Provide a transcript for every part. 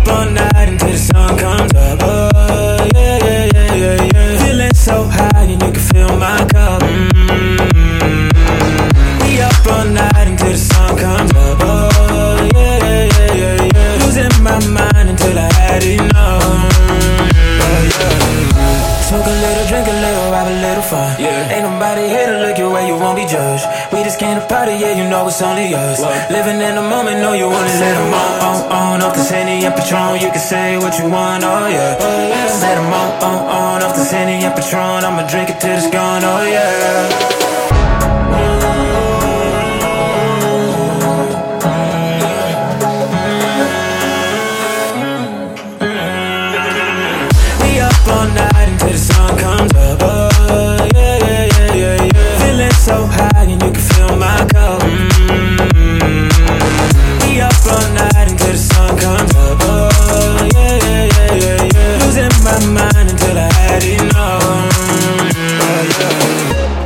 all night until the sun comes up. Oh, yeah, yeah, yeah, yeah, yeah. Feeling so high and you can fill my cup. We up all night until the sun comes up. Oh, yeah, yeah, yeah, yeah, yeah. Losing my mind until I had enough. Oh, yeah. Smoke a little, drink a little, have a little fun. Yeah. Ain't nobody here to look your way, you won't be judged. We just came to party, yeah, you know it's only us. What? Living in the moment, know you wanna let them on. Off the Henny and Patron, you can say what you want, oh yeah. Oh, yeah. Let them on, off the Henny and Patron, I'ma drink it till it's gone, oh yeah. All night until the sun comes up. Oh, yeah, yeah, yeah, yeah, yeah. Feeling so high and you can fill my cup. We up all night until the sun comes up. Oh, yeah, yeah, yeah, yeah, yeah. Losing my mind until I had enough. Oh, yeah.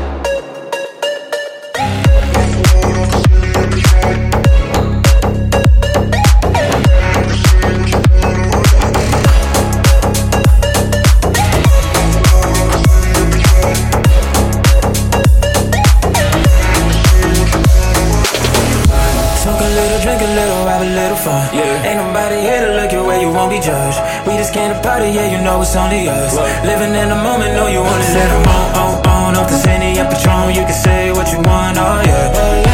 Drink a little, have a little fun. Yeah. Ain't nobody here to look your way, you won't be judged. We just came to party, yeah, you know it's only us. What? Living in the moment, know you wanna let them on. Off the Henny and Patron, you can say what you want, oh yeah. Oh, yeah.